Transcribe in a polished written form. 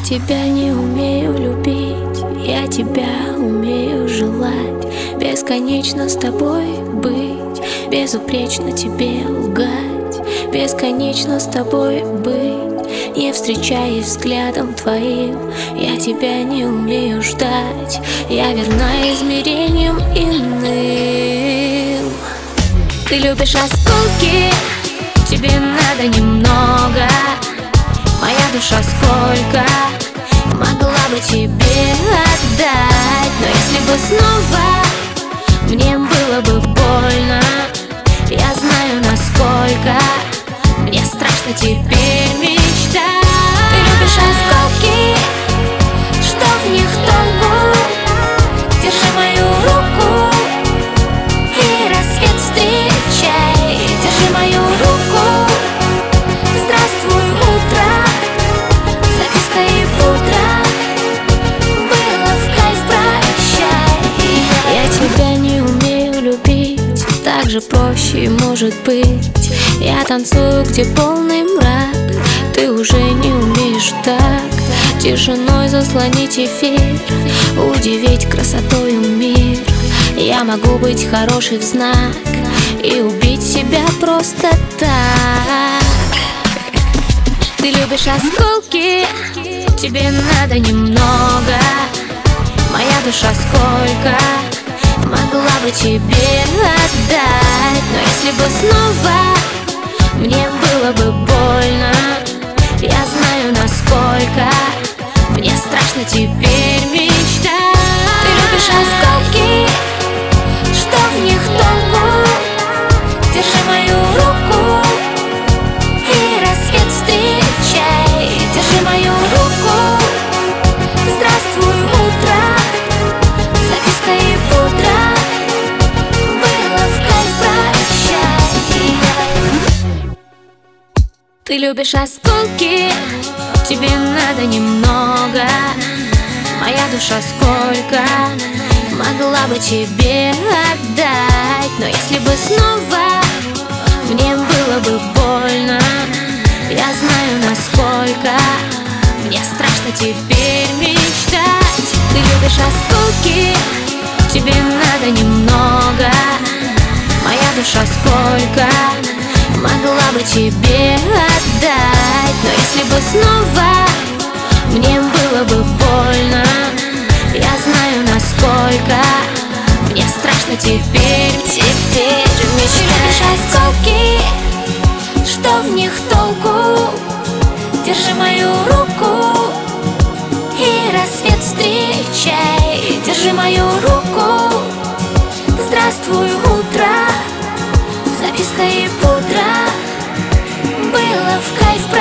тебя не умею любить, я тебя умею желать. Бесконечно с тобой быть, безупречно тебе лгать. Бесконечно с тобой быть, не встречаясь взглядом твоим. Я тебя не умею ждать, я верна измерениям иным. Ты любишь осколки, тебе надо немного. Моя душа сколько могла бы тебе отдать, но если бы снова мне было бы больно, я знаю, насколько мне страшно теперь мечтать. Ты любишь осколки, что в них толку? Держи мою руку и рассвет встречай. Держи мою руку, здравствуй, утро, записка и пудра, было в кайф, прощай. Я тебя не умею любить, так же проще может быть. Я танцую, где полный мрак, ты уже не умеешь так тишиной заслонить эфир, удивить красотою мир. Я могу быть хорошей в знак и убить себя просто так. Ты любишь осколки, тебе надо немного. Моя душа сколько могла бы тебе отдать, но если бы снова мне было бы больно, я знаю, насколько мне страшно теперь мечтать. Ты любишь осколки, что в них толку? Держи мою руку и рассвет встречай. Держи мою руку, здравствуй, утро, записка и пудра, было в кайф, прощай. Ты любишь осколки, тебе надо немного. Моя душа сколько могла бы тебе отдать, но если бы снова мне было бы больно, я знаю, насколько мне страшно теперь мечтать. Ты любишь осколки, тебе надо немного. Моя душа сколько могла бы тебе отдать, но если бы снова мне было бы больно, я знаю, насколько мне страшно теперь мечтать. Ты любишь осколки, что в них толку? Держи мою руку и рассвет встречай. Держи мою руку, здравствуй, утро, записка и пудра, было в кайф.